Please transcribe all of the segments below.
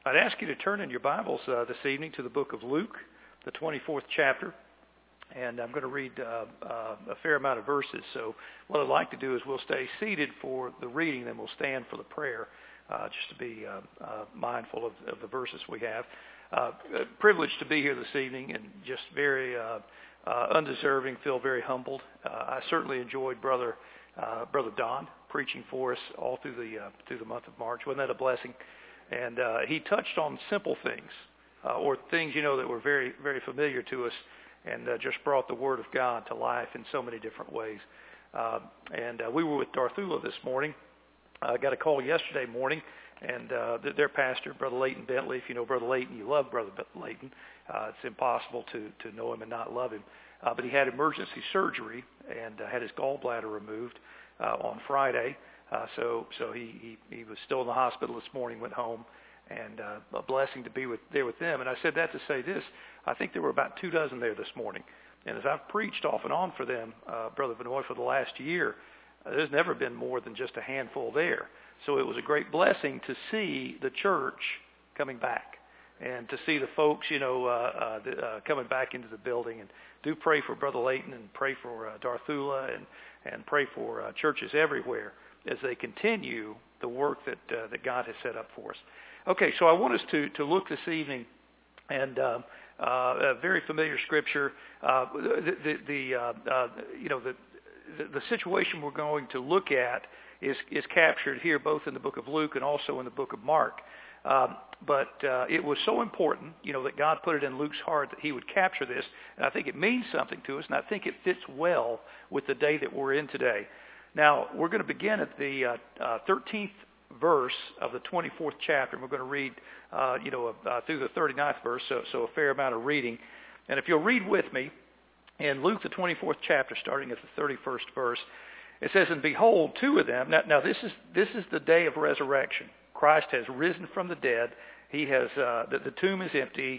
I'd ask you to turn in your Bibles this evening to the book of Luke, the 24th chapter, and I'm going to read a fair amount of verses. So what I'd like to do is we'll stay seated for the reading, then we'll stand for the prayer, just to be mindful of the verses we have. Privileged to be here this evening, and just very undeserving, feel very humbled. I certainly enjoyed Brother Don preaching for us all through the month of March. Wasn't that a blessing? And he touched on simple things, or things, that were very, very familiar to us, and just brought the Word of God to life in so many different ways. And we were with Darthula this morning. I got a call yesterday morning, and their pastor, Brother Leighton Bentley, if you know Brother Leighton, you love Brother Leighton. It's impossible to know him and not love him. But he had emergency surgery and had his gallbladder removed on Friday. So he was still in the hospital this morning, went home, and a blessing to be there with them. And I said that to say this: I think there were about 24 there this morning. And as I've preached off and on for them, Brother Benoit, for the last year, there's never been more than just a handful there. So it was a great blessing to see the church coming back and to see the folks, coming back into the building. And do pray for Brother Leighton, and pray for Darthula, and pray for churches everywhere as they continue the work that God has set up for us. Okay, so I want us to look this evening, and a very familiar scripture. The situation we're going to look at is captured here, both in the book of Luke and also in the book of Mark. But it was so important, that God put it in Luke's heart that he would capture this. And I think it means something to us, and I think it fits well with the day that we're in today. Now, we're going to begin at the 13th verse of the 24th chapter, and we're going to read, through the 39th verse, so a fair amount of reading. And if you'll read with me, in Luke, the 24th chapter, starting at the 31st verse, it says, "And behold, two of them." Now this is the day of resurrection. Christ has risen from the dead. He has the tomb is empty.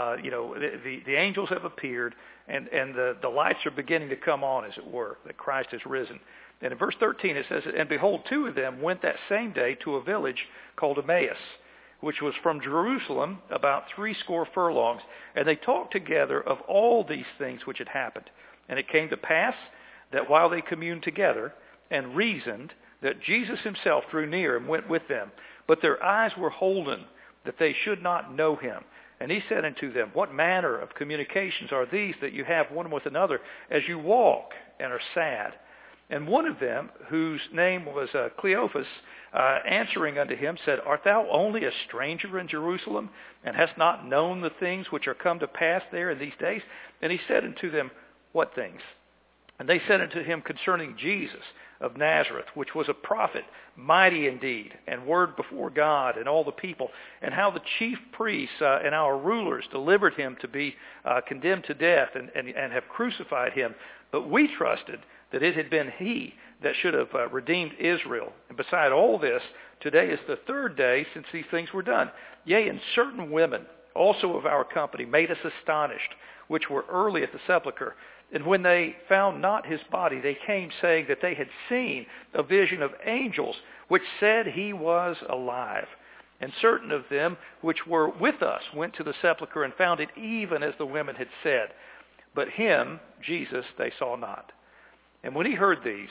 The angels have appeared, and the lights are beginning to come on, as it were, that Christ has risen. And in verse 13 it says, "And behold, two of them went that same day to a village called Emmaus, which was from Jerusalem about 80 furlongs. And they talked together of all these things which had happened. And it came to pass that while they communed together and reasoned, that Jesus himself drew near and went with them. But their eyes were holden, that they should not know him. And he said unto them, What manner of communications are these that you have one with another, as you walk and are sad? And one of them, whose name was Cleophas, answering unto him, said, Art thou only a stranger in Jerusalem, and hast not known the things which are come to pass there in these days? And he said unto them, What things? And they said unto him concerning Jesus of Nazareth, which was a prophet, mighty indeed, and word before God and all the people, and how the chief priests and our rulers delivered him to be condemned to death, and have crucified him. But we trusted that it had been he that should have redeemed Israel. And beside all this, today is the third day since these things were done. Yea, and certain women also of our company made us astonished, which were early at the sepulchre. And when they found not his body, they came, saying that they had seen a vision of angels, which said he was alive. And certain of them which were with us went to the sepulchre, and found it even as the women had said. But him, Jesus, they saw not. And when he heard these,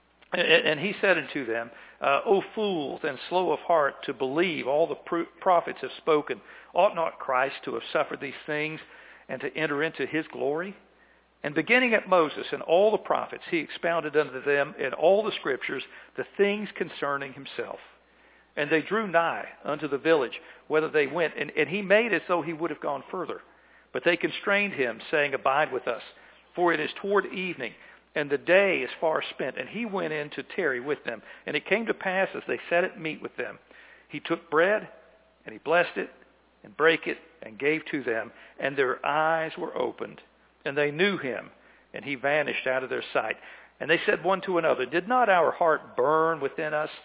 and he said unto them, O fools, and slow of heart to believe all the prophets have spoken, ought not Christ to have suffered these things, and to enter into his glory? And beginning at Moses and all the prophets, he expounded unto them in all the scriptures the things concerning himself. And they drew nigh unto the village, whither they went, and he made as though he would have gone further. But they constrained him, saying, Abide with us, for it is toward evening, and the day is far spent. And he went in to tarry with them. And it came to pass, as they sat at meat with them, he took bread, and he blessed it, and brake it, and gave to them. And their eyes were opened, and they knew him, and he vanished out of their sight. And they said one to another, Did not our heart burn within us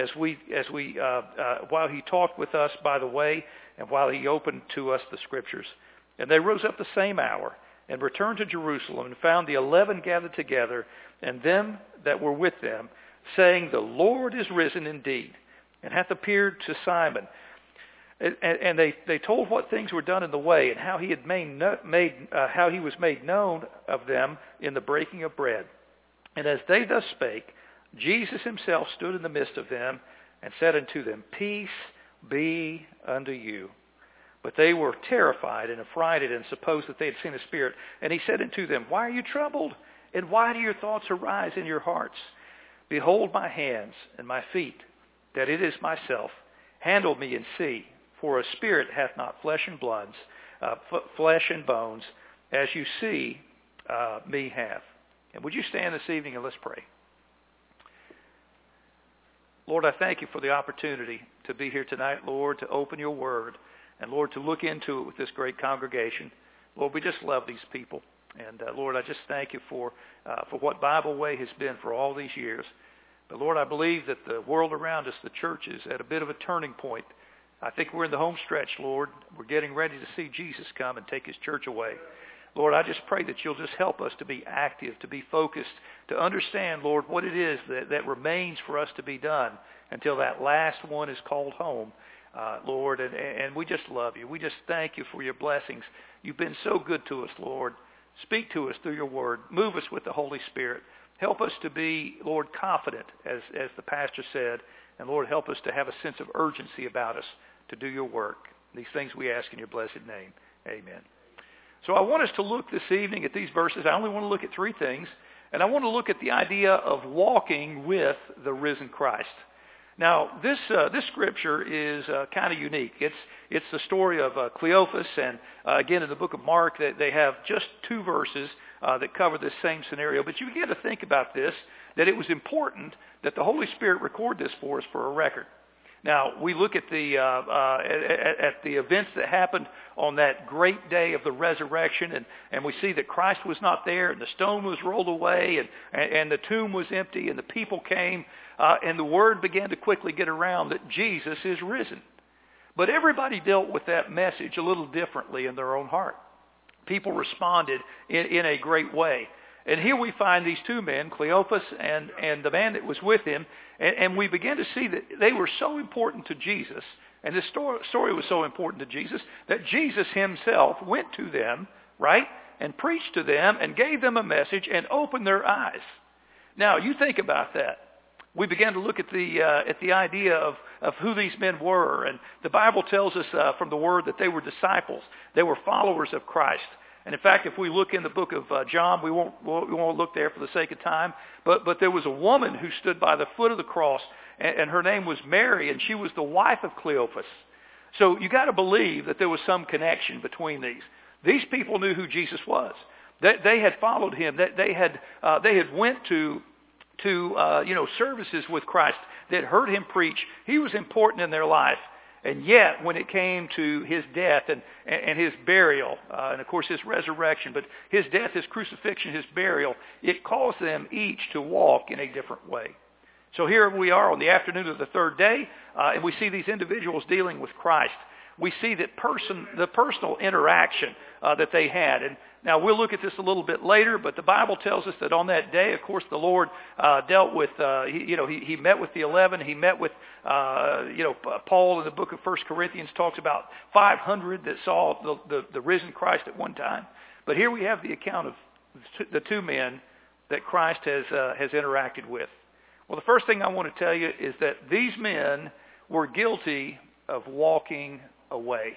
while he talked with us by the way, and while he opened to us the scriptures? And they rose up the same hour, and returned to Jerusalem, and found the 11 gathered together, and them that were with them, saying, The Lord is risen indeed, and hath appeared to Simon. And they told what things were done in the way, and how he had how he was made known of them in the breaking of bread. And as they thus spake, Jesus himself stood in the midst of them, and said unto them, Peace be unto you. But they were terrified and affrighted, and supposed that they had seen a spirit. And he said unto them, Why are you troubled? And why do your thoughts arise in your hearts? Behold my hands and my feet, that it is myself. Handle me and see. For a spirit hath not flesh and bones, as you see me have. And would you stand this evening and let's pray. Lord, I thank you for the opportunity to be here tonight, Lord, to open your word, and Lord, to look into it with this great congregation. Lord, we just love these people. And Lord, I just thank you for what Bible Way has been for all these years. But Lord, I believe that the world around us, the church, is at a bit of a turning point. I think we're in the home stretch, Lord. We're getting ready to see Jesus come and take his church away. Lord, I just pray that you'll just help us to be active, to be focused, to understand, Lord, what it is that remains for us to be done until that last one is called home, Lord. And we just love you. We just thank you for your blessings. You've been so good to us, Lord. Speak to us through your word. Move us with the Holy Spirit. Help us to be, Lord, confident, as the pastor said. And Lord, help us to have a sense of urgency about us to do your work. These things we ask in your blessed name. Amen. So I want us to look this evening at these verses. I only want to look at three things. And I want to look at the idea of walking with the risen Christ. Now, this scripture is kind of unique. It's the story of Cleophas, and again in the book of Mark, they have just two verses that cover this same scenario. But you begin to think about this, that it was important that the Holy Spirit record this for us for a record. Now, we look at the events that happened on that great day of the resurrection, and we see that Christ was not there, and the stone was rolled away, and the tomb was empty, and the people came, and the word began to quickly get around that Jesus is risen. But everybody dealt with that message a little differently in their own heart. People responded in a great way. And here we find these two men, Cleophas and the man that was with him, and we begin to see that they were so important to Jesus, and this story was so important to Jesus, that Jesus himself went to them, right, and preached to them and gave them a message and opened their eyes. Now, you think about that. We began to look at the idea of who these men were, and the Bible tells us from the Word that they were disciples. They were followers of Christ. And in fact, if we look in the book of John, we won't look there for the sake of time, but there was a woman who stood by the foot of the cross, and her name was Mary, and she was the wife of Cleophas. So you got to believe that there was some connection between these. These people knew who Jesus was. They had followed him. They had went to services with Christ. They had heard him preach. He was important in their life. And yet, when it came to his death and his burial, and of course his resurrection, but his death, his crucifixion, his burial, it caused them each to walk in a different way. So here we are on the afternoon of the third day, and we see these individuals dealing with Christ. We see that the personal interaction that they had. And now we'll look at this a little bit later, but the Bible tells us that on that day, of course, the Lord dealt with, he met with the 11. He met with, Paul in the book of 1 Corinthians talks about 500 that saw the risen Christ at one time. But here we have the account of the two men that Christ has interacted with. Well, the first thing I want to tell you is that these men were guilty of walking away.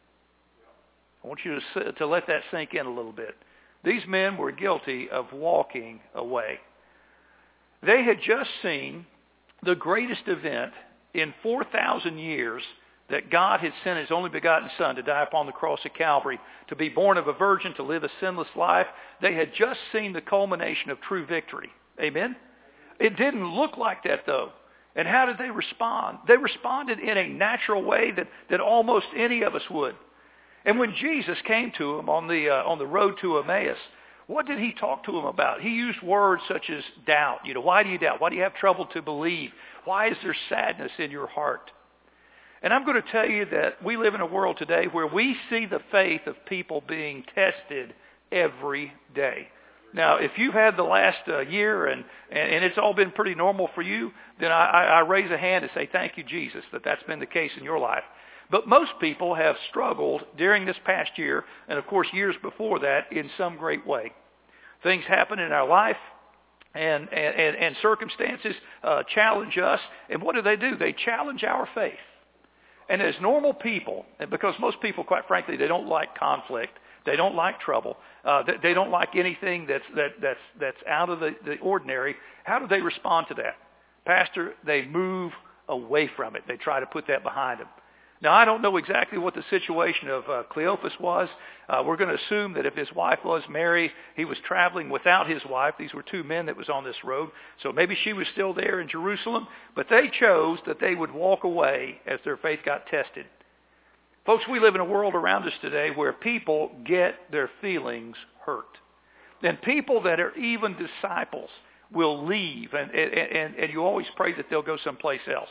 I want you to let that sink in a little bit. These men were guilty of walking away. They had just seen the greatest event in 4,000 years, that God had sent his only begotten Son to die upon the cross of Calvary, to be born of a virgin, to live a sinless life. They had just seen the culmination of true victory. Amen? It didn't look like that, though. And how did they respond? They responded in a natural way that almost any of us would. And when Jesus came to them on the road to Emmaus, what did he talk to them about? He used words such as doubt. Why do you doubt? Why do you have trouble to believe? Why is there sadness in your heart? And I'm going to tell you that we live in a world today where we see the faith of people being tested every day. Now, if you've had the last year and it's all been pretty normal for you, then I raise a hand and say, thank you, Jesus, that's been the case in your life. But most people have struggled during this past year, and of course years before that, in some great way. Things happen in our life, and circumstances challenge us. And what do? They challenge our faith. And as normal people, and because most people, quite frankly, they don't like conflict, they don't like trouble, they don't like anything that's out of the ordinary. How do they respond to that? Pastor, they move away from it. They try to put that behind them. Now, I don't know exactly what the situation of Cleophas was. We're going to assume that if his wife was Mary, he was traveling without his wife. These were two men that was on this road. So maybe she was still there in Jerusalem. But they chose that they would walk away as their faith got tested. Folks, we live in a world around us today where people get their feelings hurt. And people that are even disciples will leave. And you always pray that they'll go someplace else.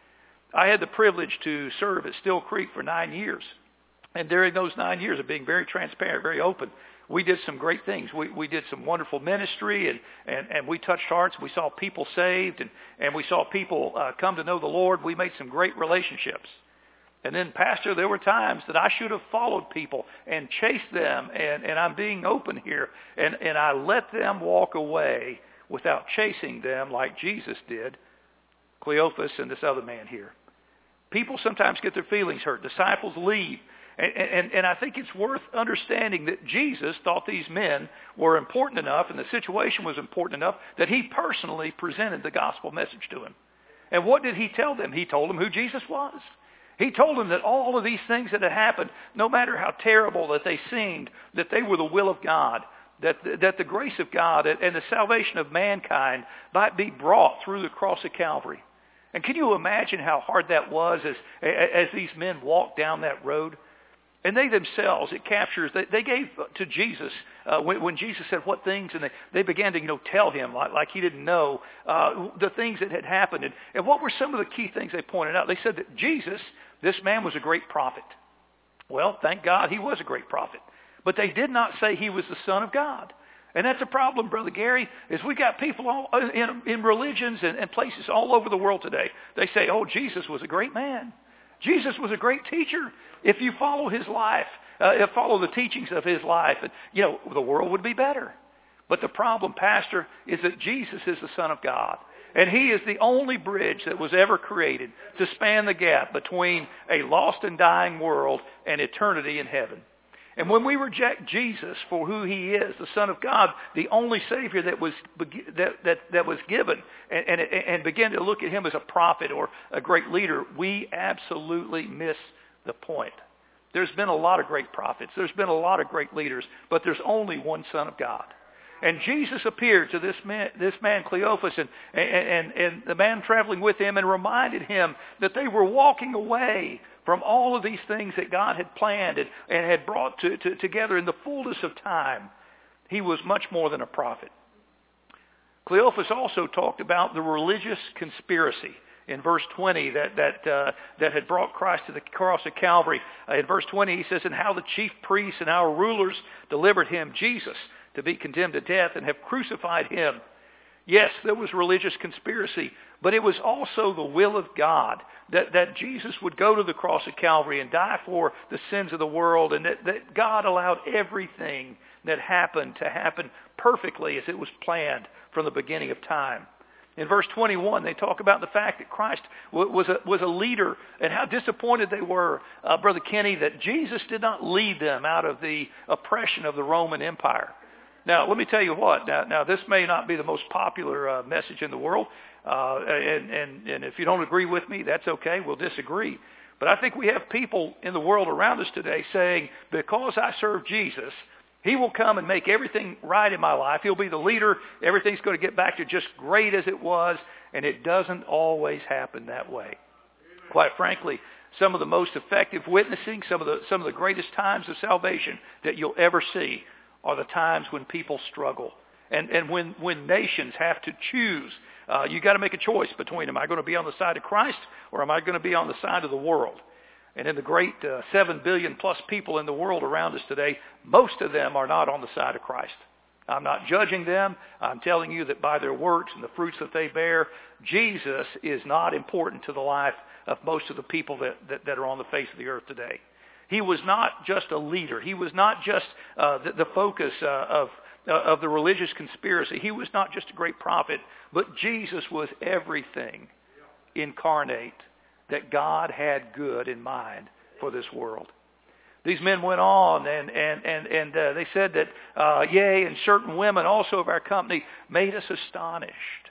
I had the privilege to serve at Still Creek for 9 years. And during those 9 years of being very transparent, very open, we did some great things. We did some wonderful ministry, and we touched hearts. We saw people saved, and we saw people come to know the Lord. We made some great relationships. And then, Pastor, there were times that I should have followed people and chased them, and I'm being open here, and I let them walk away without chasing them like Jesus did, Cleophas and this other man here. People sometimes get their feelings hurt. Disciples leave. And I think it's worth understanding that Jesus thought these men were important enough and the situation was important enough that he personally presented the gospel message to him. And what did he tell them? He told them who Jesus was. He told them that all of these things that had happened, no matter how terrible that they seemed, that they were the will of God, that the grace of God and the salvation of mankind might be brought through the cross of Calvary. And can you imagine how hard that was as these men walked down that road? And they themselves, it captures, they gave to Jesus, when Jesus said what things, and they began to tell him like he didn't know the things that had happened. And what were some of the key things they pointed out? They said that Jesus, this man was a great prophet. Well, thank God he was a great prophet. But they did not say he was the Son of God. And that's a problem, Brother Gary, is we got people all in religions and places all over the world today. They say, oh, Jesus was a great man. Jesus was a great teacher. If you follow his life, follow the teachings of his life, the world would be better. But the problem, Pastor, is that Jesus is the Son of God. And he is the only bridge that was ever created to span the gap between a lost and dying world and eternity in heaven. And when we reject Jesus for who he is, the Son of God, the only Savior that was given, and begin to look at him as a prophet or a great leader, we absolutely miss the point. There's been a lot of great prophets. There's been a lot of great leaders, but there's only one Son of God. And Jesus appeared to this man Cleophas and the man traveling with him and reminded him that they were walking away from all of these things that God had planned and had brought together in the fullness of time. He was much more than a prophet. Cleophas also talked about the religious conspiracy in verse 20 that had brought Christ to the cross of Calvary. In verse 20 he says, and how the chief priests and our rulers delivered him, Jesus, to be condemned to death and have crucified him. Yes, there was religious conspiracy, but it was also the will of God that Jesus would go to the cross of Calvary and die for the sins of the world, and that God allowed everything that happened to happen perfectly as it was planned from the beginning of time. In verse 21, they talk about the fact that Christ was a leader and how disappointed they were, Brother Kenny, that Jesus did not lead them out of the oppression of the Roman Empire. Now, let me tell you what. Now this may not be the most popular message in the world, and if you don't agree with me, that's okay. We'll disagree. But I think we have people in the world around us today saying, because I serve Jesus, he will come and make everything right in my life. He'll be the leader. Everything's going to get back to just great as it was, and it doesn't always happen that way. Quite frankly, some of the most effective witnessing, some of the greatest times of salvation that you'll ever see are the times when people struggle and when nations have to choose. You got to make a choice between, am I going to be on the side of Christ or am I going to be on the side of the world? And in the great 7 billion plus people in the world around us today, most of them are not on the side of Christ. I'm not judging them. I'm telling you that by their works and the fruits that they bear, Jesus is not important to the life of most of the people that are on the face of the earth today. He was not just a leader. He was not just the focus of the religious conspiracy. He was not just a great prophet, but Jesus was everything incarnate that God had good in mind for this world. These men went on and they said that, yea, and certain women also of our company made us astonished.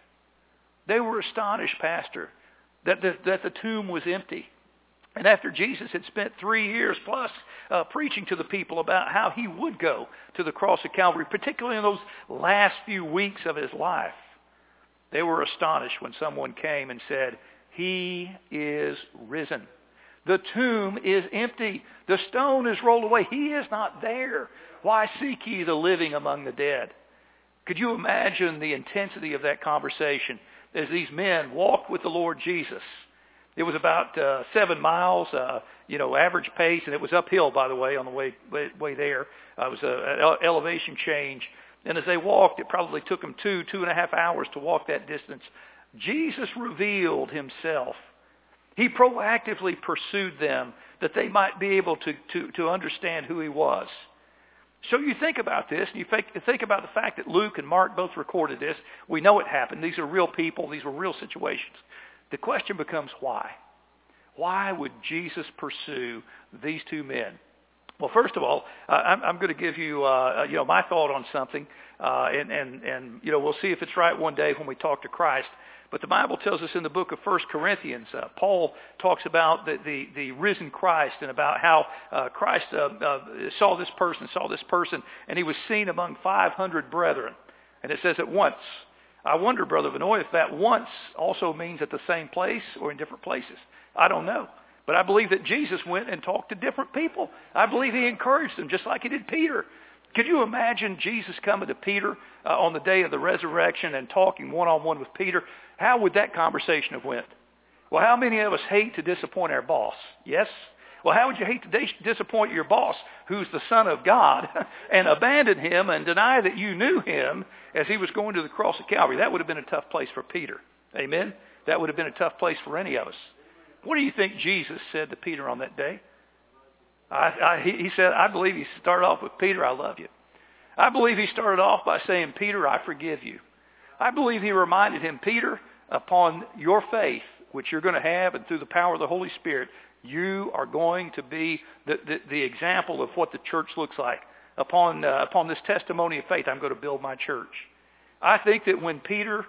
They were astonished, Pastor, that the tomb was empty. And after Jesus had spent 3 years plus preaching to the people about how he would go to the cross of Calvary, particularly in those last few weeks of his life, they were astonished when someone came and said, he is risen. The tomb is empty. The stone is rolled away. He is not there. Why seek ye the living among the dead? Could you imagine the intensity of that conversation as these men walked with the Lord Jesus? It was about 7 miles, average pace, and it was uphill, by the way, on the way there. It was an elevation change. And as they walked, it probably took them 2.5 hours to walk that distance. Jesus revealed himself. He proactively pursued them that they might be able to understand who he was. So you think about this, and you think about the fact that Luke and Mark both recorded this. We know it happened. These are real people. These were real situations. The question becomes why? Why would Jesus pursue these two men? Well, first of all, I'm going to give you, my thought on something, and we'll see if it's right one day when we talk to Christ. But the Bible tells us in the book of 1 Corinthians, Paul talks about the risen Christ and about how Christ saw this person, and he was seen among 500 brethren. And it says at once. I wonder, Brother Vinoy, if that once also means at the same place or in different places. I don't know. But I believe that Jesus went and talked to different people. I believe he encouraged them just like he did Peter. Could you imagine Jesus coming to Peter on the day of the resurrection and talking one-on-one with Peter? How would that conversation have went? Well, how many of us hate to disappoint our boss? Yes? Well, how would you hate to disappoint your boss, who's the Son of God, and abandon him and deny that you knew him as he was going to the cross of Calvary? That would have been a tough place for Peter. Amen? That would have been a tough place for any of us. What do you think Jesus said to Peter on that day? He said, I believe he started off with, Peter, I love you. I believe he started off by saying, Peter, I forgive you. I believe he reminded him, Peter, upon your faith, which you're going to have, and through the power of the Holy Spirit, you are going to be the example of what the church looks like. Upon this testimony of faith, I'm going to build my church. I think that when Peter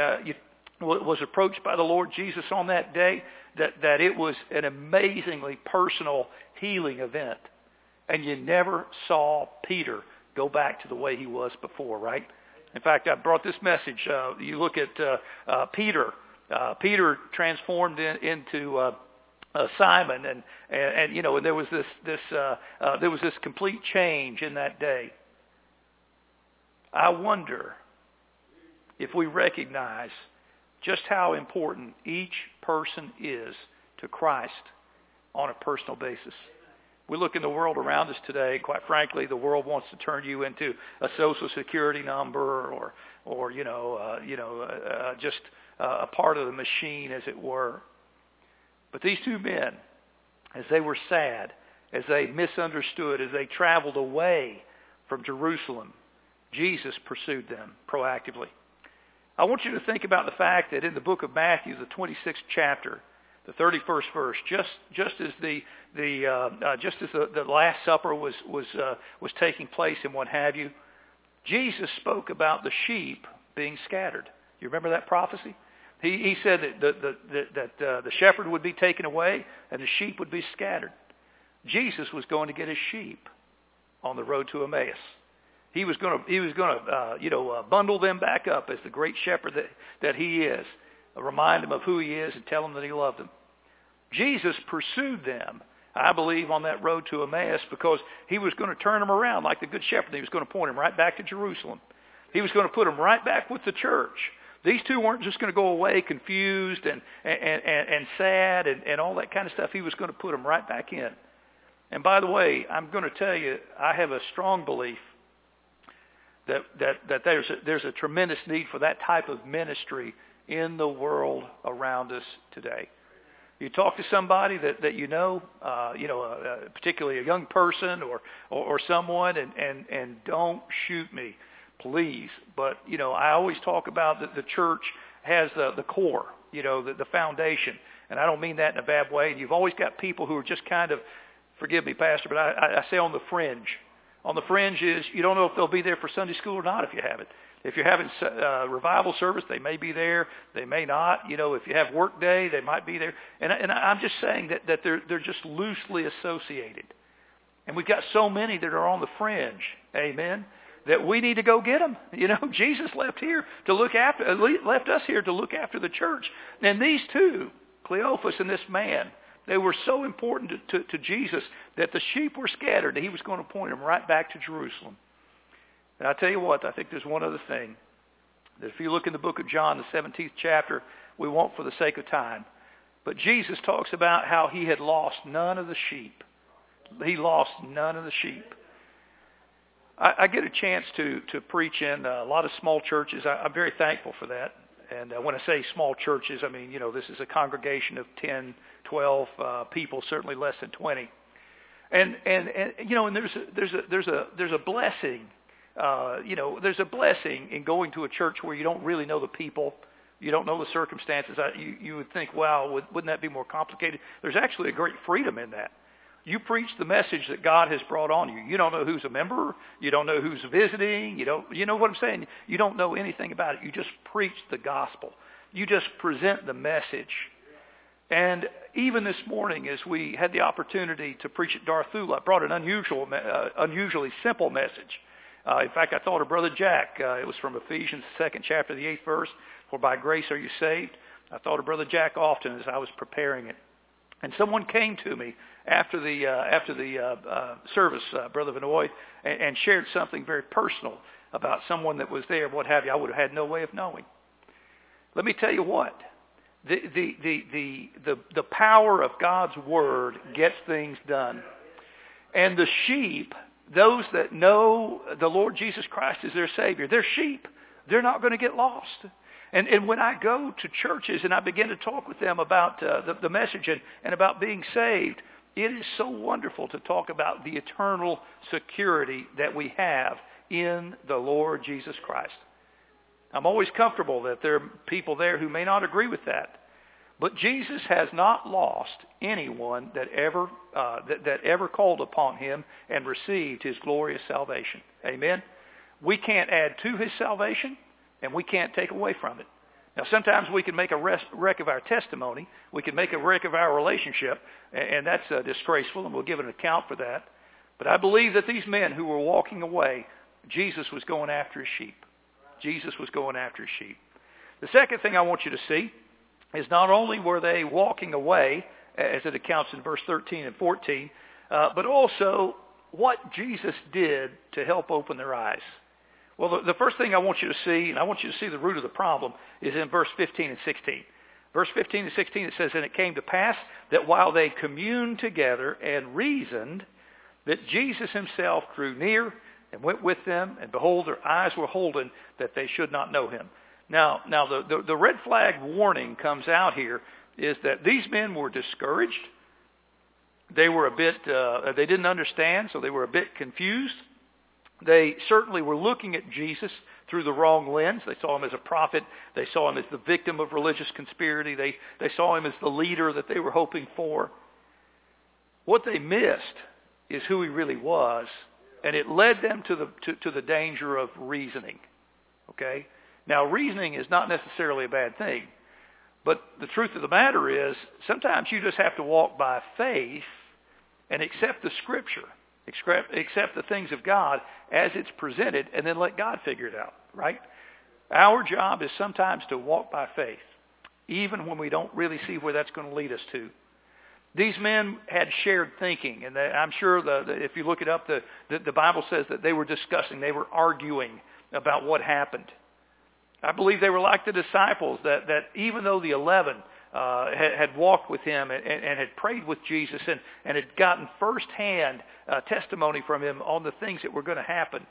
was approached by the Lord Jesus on that day, that it was an amazingly personal healing event. And you never saw Peter go back to the way he was before, right? In fact, I brought this message. You look at Peter. Peter transformed into Simon, and there was this complete change in that day. I wonder if we recognize just how important each person is to Christ on a personal basis. We look in the world around us today. Quite frankly, the world wants to turn you into a Social Security number, or just a part of the machine, as it were. But these two men, as they were sad, as they misunderstood, as they traveled away from Jerusalem, Jesus pursued them proactively. I want you to think about the fact that in the book of Matthew, the 26th chapter, the 31st verse, just as the Last Supper was taking place and what have you, Jesus spoke about the sheep being scattered. You remember that prophecy? He said that the shepherd would be taken away and the sheep would be scattered. Jesus was going to get his sheep on the road to Emmaus. He was going to bundle them back up as the great shepherd that he is, remind them of who he is and tell them that he loved them. Jesus pursued them, I believe, on that road to Emmaus because he was going to turn them around like the good shepherd. He was going to point them right back to Jerusalem. He was going to put them right back with the church. These two weren't just going to go away confused and sad and all that kind of stuff. He was going to put them right back in. And by the way, I'm going to tell you, I have a strong belief that there's a tremendous need for that type of ministry in the world around us today. You talk to somebody that you know, particularly a young person or someone, and don't shoot me, please. But, I always talk about that the church has the core, the foundation. And I don't mean that in a bad way. You've always got people who are just kind of, forgive me, Pastor, but I say on the fringe. On the fringe is you don't know if they'll be there for Sunday school or not if you have it. If you're having revival service, they may be there. They may not. If you have work day, they might be there. And I'm just saying that they're just loosely associated. And we've got so many that are on the fringe, amen, that we need to go get them. Jesus left us here to look after the church. And these two, Cleophas and this man, they were so important to Jesus that the sheep were scattered, and he was going to point them right back to Jerusalem. And I tell you what, I think there's one other thing. That if you look in the book of John, the 17th chapter, we won't for the sake of time. But Jesus talks about how he had lost none of the sheep. He lost none of the sheep. I get a chance to preach in a lot of small churches. I'm very thankful for that. And when I say small churches, I mean, this is a congregation of 10, 12 people, certainly less than 20. And there's a blessing. There's a blessing in going to a church where you don't really know the people, you don't know the circumstances. You would think, wow, wouldn't that be more complicated? There's actually a great freedom in that. You preach the message that God has brought on you. You don't know who's a member. You don't know who's visiting. You know what I'm saying? You don't know anything about it. You just preach the gospel. You just present the message. And even this morning, as we had the opportunity to preach at Darthula, I brought an unusually simple message. In fact, I thought of Brother Jack. It was from Ephesians, 2nd chapter, the 8th verse. For by grace are you saved. I thought of Brother Jack often as I was preparing it. And someone came to me after the service, Brother Vinoy, and shared something very personal about someone that was there, what have you. I would have had no way of knowing. Let me tell you what. The power of God's word gets things done. And the sheep, those that know the Lord Jesus Christ as their Savior, they're sheep. They're not going to get lost. And when I go to churches and I begin to talk with them about the message and about being saved, it is so wonderful to talk about the eternal security that we have in the Lord Jesus Christ. I'm always comfortable that there are people there who may not agree with that. But Jesus has not lost anyone that ever called upon him and received his glorious salvation. Amen? We can't add to his salvation, and we can't take away from it. Now, sometimes we can make a wreck of our testimony. We can make a wreck of our relationship, and that's disgraceful, and we'll give an account for that. But I believe that these men who were walking away, Jesus was going after his sheep. Jesus was going after his sheep. The second thing I want you to see is not only were they walking away, as it accounts in verse 13 and 14, but also what Jesus did to help open their eyes. Well, the first thing I want you to see, and I want you to see the root of the problem, is in verse 15 and 16. Verse 15 and 16, it says, And it came to pass that while they communed together and reasoned, that Jesus himself drew near and went with them, and behold, their eyes were holden that they should not know him. Now the red flag warning comes out here is that these men were discouraged. They were a bit, they didn't understand, so they were a bit confused. They certainly were looking at Jesus through the wrong lens. They saw him as a prophet. They saw him as the victim of religious conspiracy. They saw him as the leader that they were hoping for. What they missed is who he really was, and it led them to the danger of reasoning. Okay? Now, reasoning is not necessarily a bad thing, but the truth of the matter is sometimes you just have to walk by faith and accept the Scripture, accept the things of God as it's presented, and then let God figure it out, right? Our job is sometimes to walk by faith, even when we don't really see where that's going to lead us to. These men had shared thinking, and I'm sure if you look it up, the Bible says that they were discussing, they were arguing about what happened. I believe they were like the disciples, that even though the 11 had walked with him and had prayed with Jesus and had gotten firsthand testimony from him on the things that were going to happen,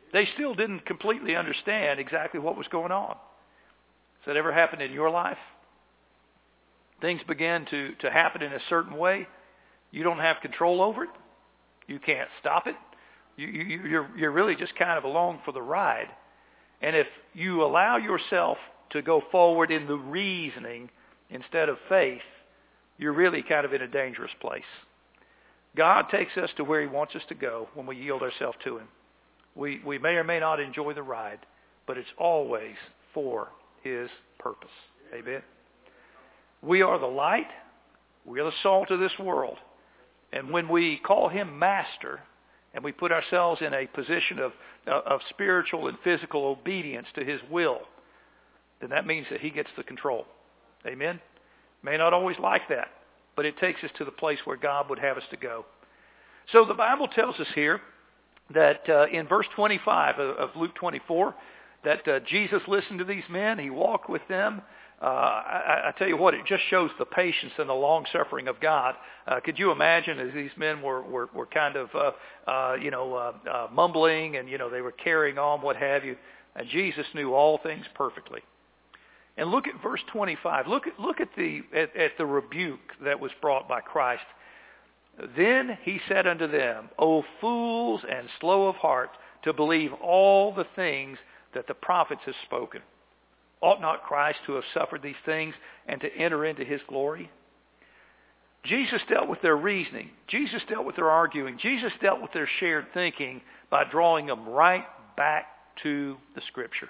They still didn't completely understand exactly what was going on. Has that ever happened in your life? Things began to happen in a certain way. You don't have control over it. You can't stop it. You're really just kind of along for the ride. And if you allow yourself to go forward in the reasoning instead of faith, you're really kind of in a dangerous place. God takes us to where he wants us to go when we yield ourselves to him. We may or may not enjoy the ride, but it's always for his purpose. Amen. We are the light. We are the salt of this world. And when we call him master and we put ourselves in a position of spiritual and physical obedience to his will, then that means that he gets the control. Amen? May not always like that, but it takes us to the place where God would have us to go. So the Bible tells us here that in verse 25 of Luke 24, that Jesus listened to these men. He walked with them. I tell you what, it just shows the patience and the long-suffering of God. Could you imagine as these men were kind of, mumbling and, they were carrying on, what have you. And Jesus knew all things perfectly. And look at verse 25. Look at the rebuke that was brought by Christ. Then he said unto them, O fools and slow of heart, to believe all the things that the prophets have spoken. Ought not Christ to have suffered these things and to enter into his glory? Jesus dealt with their reasoning. Jesus dealt with their arguing. Jesus dealt with their shared thinking by drawing them right back to the Scripture.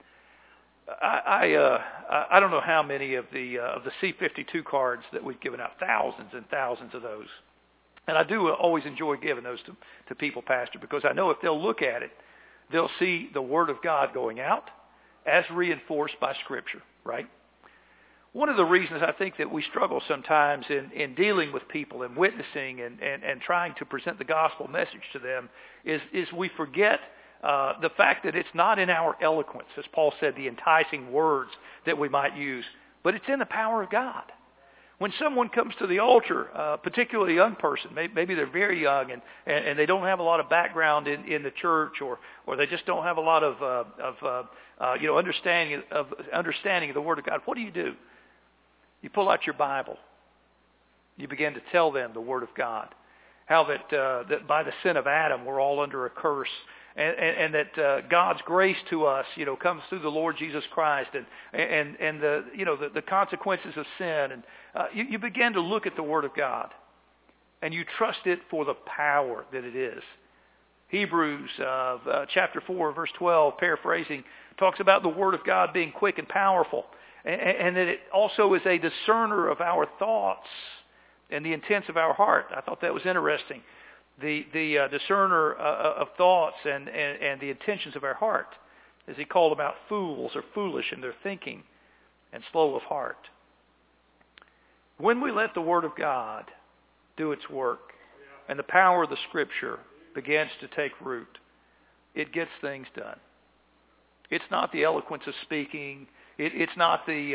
I don't know how many of the C-52 cards that we've given out, thousands and thousands of those. And I do always enjoy giving those to people, Pastor, because I know if they'll look at it, they'll see the Word of God going out as reinforced by Scripture, right? One of the reasons I think that we struggle sometimes in dealing with people and witnessing and trying to present the gospel message to them is we forget the fact that it's not in our eloquence, as Paul said, the enticing words that we might use, but it's in the power of God. When someone comes to the altar, particularly a young person, maybe they're very young and they don't have a lot of background in the church, or they just don't have a lot of understanding of the Word of God, what do? You pull out your Bible. You begin to tell them the Word of God. How that by the sin of Adam we're all under a curse. And that God's grace to us, comes through the Lord Jesus Christ, and the consequences of sin, and you begin to look at the Word of God, and you trust it for the power that it is. Hebrews chapter 4, verse 12, paraphrasing, talks about the Word of God being quick and powerful, and that it also is a discerner of our thoughts and the intents of our heart. I thought that was interesting. The discerner of thoughts and the intentions of our heart, as he called them out, fools or foolish in their thinking and slow of heart. When we let the Word of God do its work and the power of the Scripture begins to take root, it gets things done. It's not the eloquence of speaking. It's not the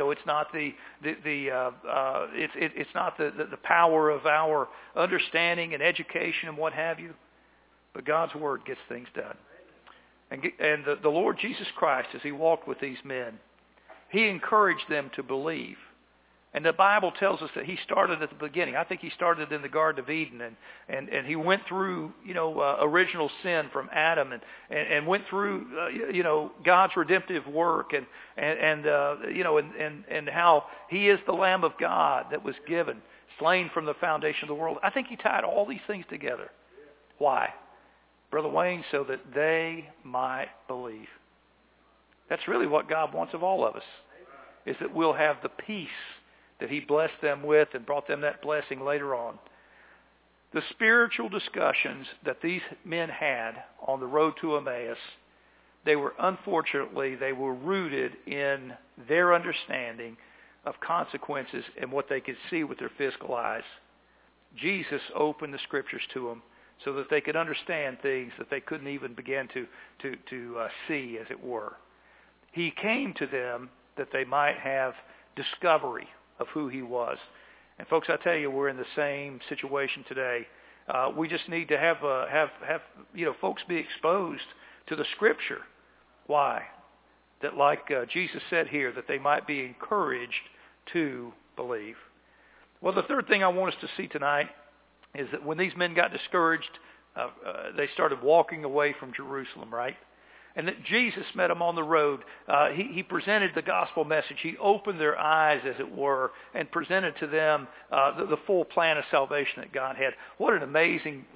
power of our understanding and education and what have you, but God's Word gets things done. And the Lord Jesus Christ, as he walked with these men, he encouraged them to believe. And the Bible tells us that he started at the beginning. I think he started in the Garden of Eden, and he went through, original sin from Adam, and went through, God's redemptive work, and how he is the Lamb of God that was given, slain from the foundation of the world. I think he tied all these things together. Why? Brother Wayne, so that they might believe. That's really what God wants of all of us, is that we'll have the peace that he blessed them with and brought them that blessing later on. The spiritual discussions that these men had on the road to Emmaus, they were rooted in their understanding of consequences and what they could see with their physical eyes. Jesus opened the Scriptures to them so that they could understand things that they couldn't even begin to see, as it were. He came to them that they might have discovery of who he was. And folks, I tell you, we're in the same situation today. We just need to have folks be exposed to the Scripture. Why? That like Jesus said here, that they might be encouraged to believe. Well, the third thing I want us to see tonight is that when these men got discouraged, they started walking away from Jerusalem, right? And that Jesus met them on the road. He presented the gospel message. He opened their eyes, as it were, and presented to them the full plan of salvation that God had. What an amazing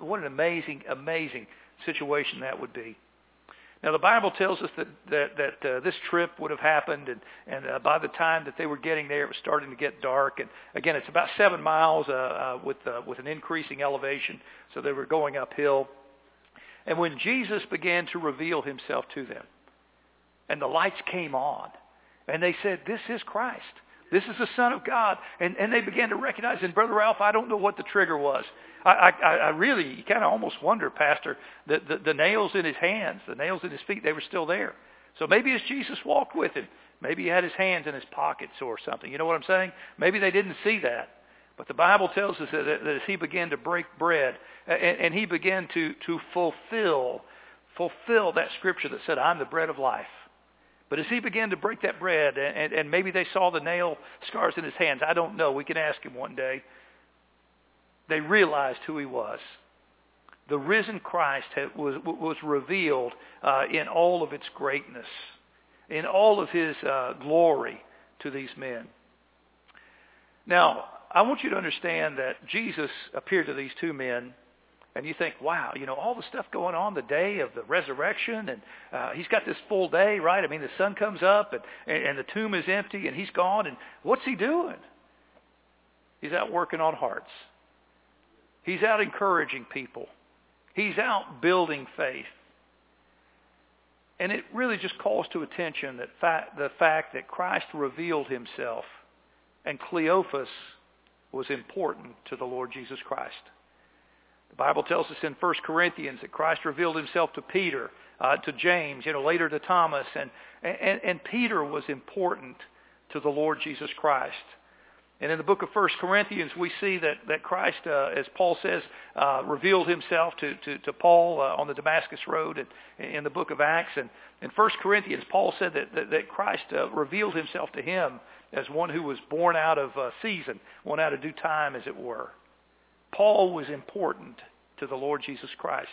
situation that would be. Now, the Bible tells us that this trip would have happened, and by the time that they were getting there, it was starting to get dark. And again, it's about 7 miles with an increasing elevation, so they were going uphill. And when Jesus began to reveal himself to them, and the lights came on, and they said, "This is Christ. This is the Son of God." And they began to recognize, and Brother Ralph, I don't know what the trigger was. I really kind of almost wonder, Pastor, the nails in his hands, the nails in his feet, they were still there. So maybe as Jesus walked with him, maybe he had his hands in his pockets or something. You know what I'm saying? Maybe they didn't see that. But the Bible tells us that as he began to break bread, and he began to fulfill that scripture that said, "I'm the bread of life." But as he began to break that bread, and maybe they saw the nail scars in his hands, I don't know. We can ask him one day. They realized who he was. The risen Christ was revealed in all of its greatness, in all of his glory to these men. Now, I want you to understand that Jesus appeared to these two men, and you think, wow, all the stuff going on the day of the resurrection, and he's got this full day, right? I mean, the sun comes up, and the tomb is empty, and he's gone, and what's he doing? He's out working on hearts. He's out encouraging people. He's out building faith. And it really just calls to attention that the fact that Christ revealed himself, and Cleophas was important to the Lord Jesus Christ. The Bible tells us in 1 Corinthians that Christ revealed himself to Peter, to James, later to Thomas, and Peter was important to the Lord Jesus Christ. And in the book of 1 Corinthians, we see that Christ, as Paul says, revealed himself to Paul on the Damascus Road, and in the book of Acts. And in 1 Corinthians, Paul said that Christ revealed himself to him as one who was born out of season, one out of due time, as it were. Paul was important to the Lord Jesus Christ.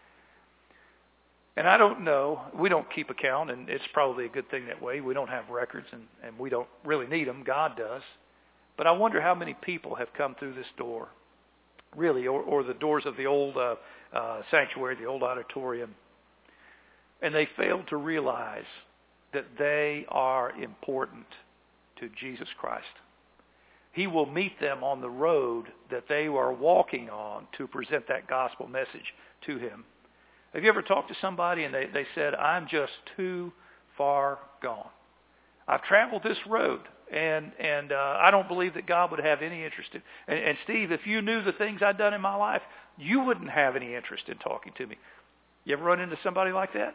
And I don't know, we don't keep account, and it's probably a good thing that way. We don't have records, and we don't really need them. God does. But I wonder how many people have come through this door, really, or the doors of the old sanctuary, the old auditorium, and they failed to realize that they are important to Jesus Christ. He will meet them on the road that they are walking on to present that gospel message to him. Have you ever talked to somebody and they said, "I'm just too far gone. I've traveled this road, and I don't believe that God would have any interest in." And Steve, if you knew the things I'd done in my life, you wouldn't have any interest in talking to me. You ever run into somebody like that?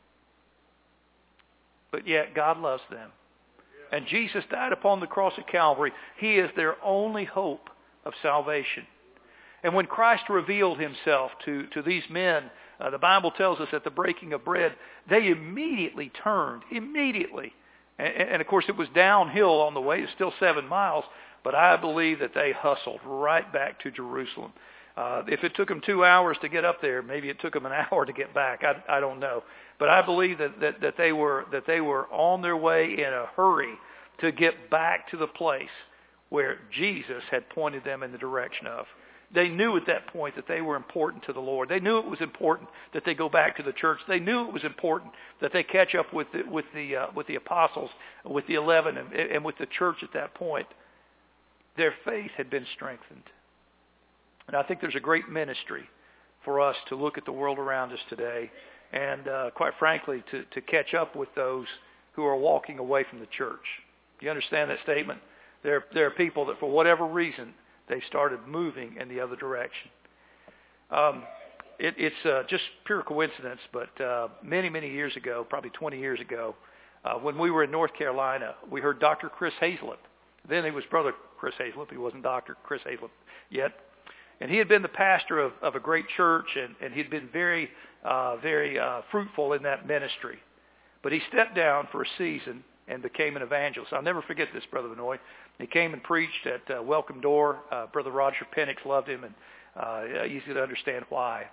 But yet God loves them. And Jesus died upon the cross of Calvary. He is their only hope of salvation. And when Christ revealed himself to these men, the Bible tells us at the breaking of bread, they immediately turned. Immediately. And of course, it was downhill on the way. It's still 7 miles. But I believe that they hustled right back to Jerusalem. If it took them 2 hours to get up there, maybe it took them an hour to get back. I don't know. But I believe that they were on their way in a hurry to get back to the place where Jesus had pointed them in the direction of. They knew at that point that they were important to the Lord. They knew it was important that they go back to the church. They knew it was important that they catch up with the apostles, with the 11, and with the church at that point. Their faith had been strengthened. And I think there's a great ministry for us to look at the world around us today, and quite frankly, to catch up with those who are walking away from the church. Do you understand that statement? There are people that, for whatever reason, they started moving in the other direction. It's just pure coincidence, but many, many years ago, probably 20 years ago, when we were in North Carolina, we heard Dr. Chris Hazlett. Then he was Brother Chris Hazlett. He wasn't Dr. Chris Hazlett yet. And he had been the pastor of a great church, and he'd been very fruitful in that ministry. But he stepped down for a season and became an evangelist. I'll never forget this, Brother Benoit. He came and preached at Welcome Door. Brother Roger Penix loved him, and easy to understand why.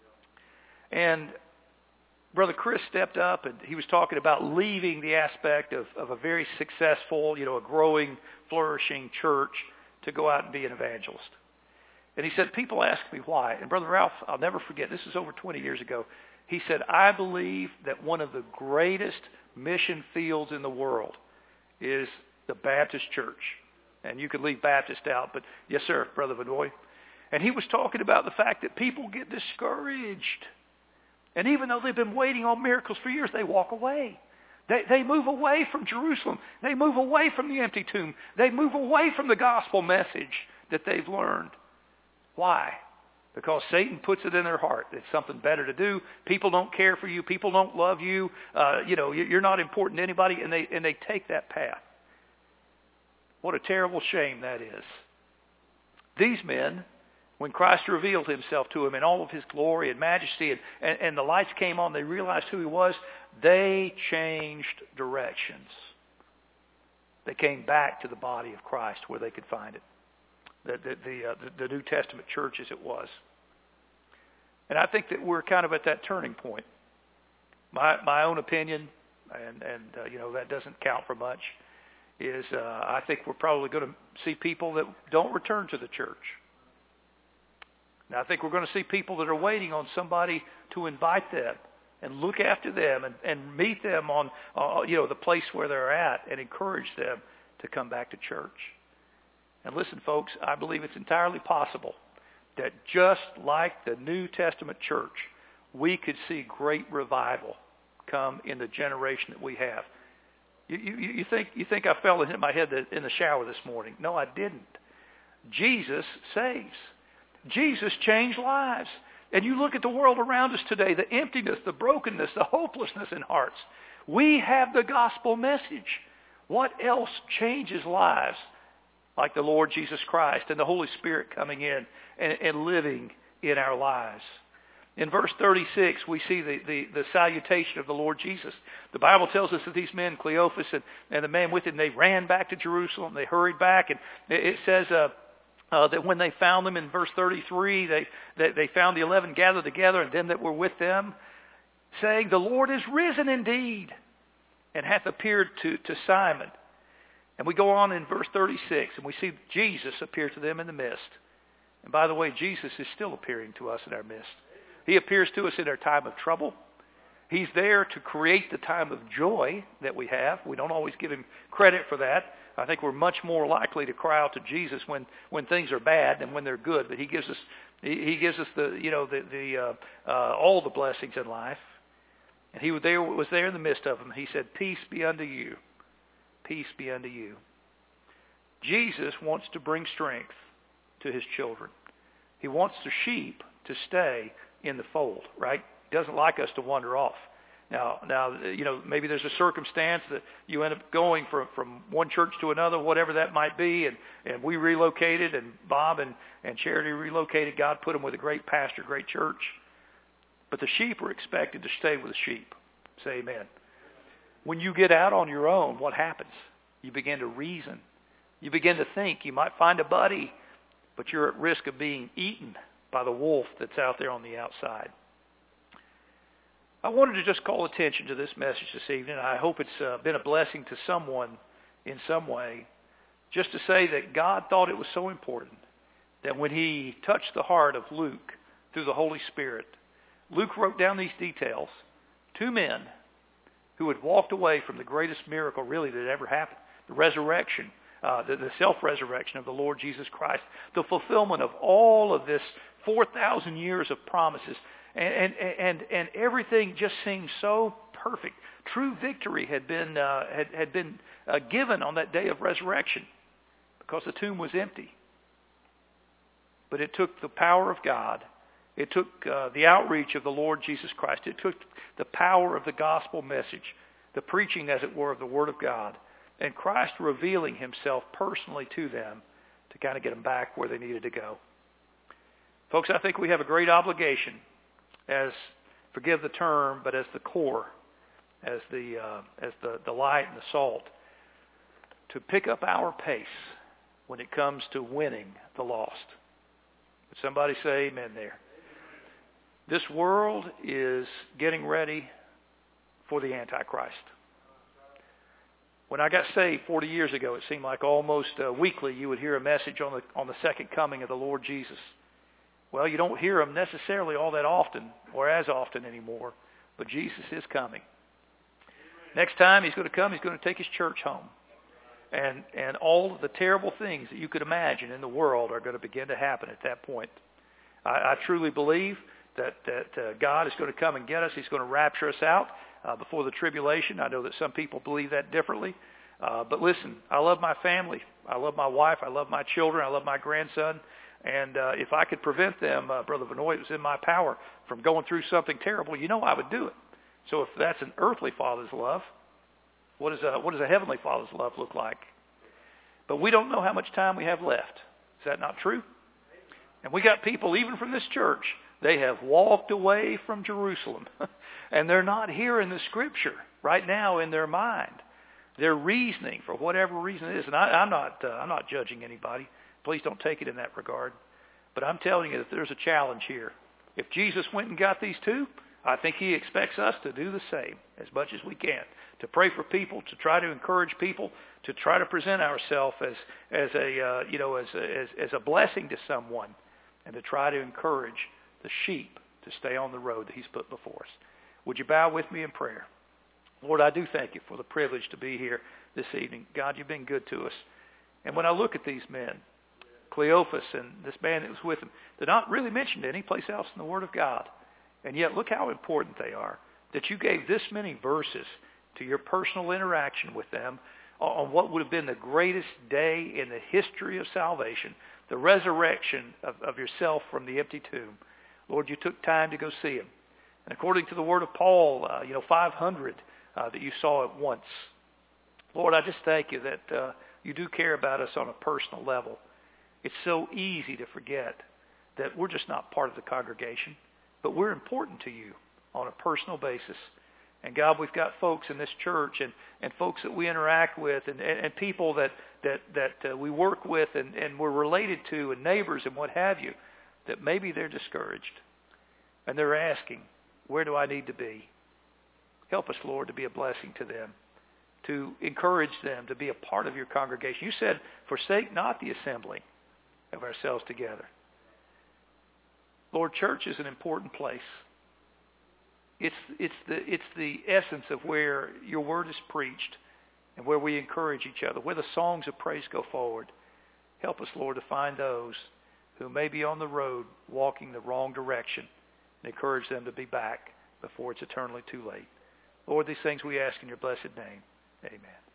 And Brother Chris stepped up, and he was talking about leaving the aspect of a very successful, a growing, flourishing church to go out and be an evangelist. And he said, people ask me why. And Brother Ralph, I'll never forget, this is over 20 years ago. He said, I believe that one of the greatest mission fields in the world is the Baptist church. And you could leave Baptist out, but yes, sir, Brother Benoit. And he was talking about the fact that people get discouraged. And even though they've been waiting on miracles for years, they walk away. They move away from Jerusalem. They move away from the empty tomb. They move away from the gospel message that they've learned. Why? Because Satan puts it in their heart. It's something better to do. People don't care for you. People don't love you. You're not important to anybody, and they take that path. What a terrible shame that is. These men, when Christ revealed himself to them in all of his glory and majesty, and the lights came on, they realized who he was, they changed directions. They came back to the body of Christ where they could find it. The New Testament church as it was. And I think that we're kind of at that turning point. My own opinion, and that doesn't count for much, is I think we're probably going to see people that don't return to the church. Now I think we're going to see people that are waiting on somebody to invite them and look after them and meet them on the place where they're at and encourage them to come back to church. And listen, folks, I believe it's entirely possible that just like the New Testament church, we could see great revival come in the generation that we have. You think I fell and hit my head in the shower this morning? No, I didn't. Jesus saves. Jesus changed lives. And you look at the world around us today, the emptiness, the brokenness, the hopelessness in hearts. We have the gospel message. What else changes lives like the Lord Jesus Christ and the Holy Spirit coming in and living in our lives? In verse 36, we see the salutation of the Lord Jesus. The Bible tells us that these men, Cleophas and the man with him, they ran back to Jerusalem. They hurried back. And it says that when they found them in verse 33, they found the 11 gathered together and them that were with them, saying, the Lord is risen indeed and hath appeared to Simon. And we go on in verse 36, and we see Jesus appear to them in the midst. And by the way, Jesus is still appearing to us in our midst. He appears to us in our time of trouble. He's there to create the time of joy that we have. We don't always give him credit for that. I think we're much more likely to cry out to Jesus when things are bad than when they're good. But he gives us all the blessings in life. And he was there in the midst of them. He said, "Peace be unto you. Peace be unto you." Jesus wants to bring strength to his children. He wants the sheep to stay in the fold, right? He doesn't like us to wander off. Now, maybe there's a circumstance that you end up going from one church to another, whatever that might be, and we relocated, and Bob and Charity relocated. God put them with a great pastor, great church. But the sheep are expected to stay with the sheep. Say amen. When you get out on your own, what happens? You begin to reason. You begin to think. You might find a buddy, but you're at risk of being eaten by the wolf that's out there on the outside. I wanted to just call attention to this message this evening. I hope it's been a blessing to someone in some way. Just to say that God thought it was so important that when he touched the heart of Luke through the Holy Spirit, Luke wrote down these details. 2 men who had walked away from the greatest miracle really that ever happened, the resurrection, the self-resurrection of the Lord Jesus Christ, the fulfillment of all of this 4,000 years of promises. And everything just seemed so perfect. True victory had been given on that day of resurrection because the tomb was empty. But it took the power of God. It took the outreach of the Lord Jesus Christ. It took the power of the gospel message, the preaching, as it were, of the Word of God, and Christ revealing himself personally to them to kind of get them back where they needed to go. Folks, I think we have a great obligation as, forgive the term, but as the core, as the light and the salt, to pick up our pace when it comes to winning the lost. Would somebody say amen there? This world is getting ready for the Antichrist. When I got saved 40 years ago, it seemed like almost weekly you would hear a message on the second coming of the Lord Jesus. Well, you don't hear them necessarily all that often or as often anymore, but Jesus is coming. Next time he's going to come, he's going to take his church home. And all of the terrible things that you could imagine in the world are going to begin to happen at that point. I truly believe that God is going to come and get us. He's going to rapture us out before the tribulation. I know that some people believe that differently. But listen, I love my family. I love my wife. I love my children. I love my grandson. And if I could prevent them, Brother Benoit, it was in my power from going through something terrible, I would do it. So if that's an earthly father's love, what does a heavenly father's love look like? But we don't know how much time we have left. Is that not true? And we got people, even from this church, they have walked away from Jerusalem. And they're not hearing the Scripture right now in their mind. They're reasoning for whatever reason it is. And I'm not judging anybody. Please don't take it in that regard. But I'm telling you that there's a challenge here. If Jesus went and got these two, I think he expects us to do the same as much as we can. To pray for people, to try to encourage people, to try to present ourselves as a blessing to someone, and to try to encourage the sheep to stay on the road that he's put before us. Would you bow with me in prayer? Lord, I do thank you for the privilege to be here this evening. God, you've been good to us. And when I look at these men, Cleophas and this man that was with him, they're not really mentioned any place else in the Word of God. And yet look how important they are, that you gave this many verses to your personal interaction with them on what would have been the greatest day in the history of salvation, the resurrection of yourself from the empty tomb. Lord, you took time to go see him. And according to the word of Paul, 500 that you saw at once. Lord, I just thank you that you do care about us on a personal level. It's so easy to forget that we're just not part of the congregation, but we're important to you on a personal basis. And God, we've got folks in this church and folks that we interact with and people that we work with and we're related to and neighbors and what have you, that maybe they're discouraged and they're asking, where do I need to be? Help us, Lord, to be a blessing to them, to encourage them to be a part of your congregation. You said, forsake not the assembling of ourselves together. Lord, church is an important place. It's the essence of where your word is preached and where we encourage each other, where the songs of praise go forward. Help us, Lord, to find those who may be on the road walking the wrong direction and encourage them to be back before it's eternally too late. Lord, these things we ask in your blessed name. Amen.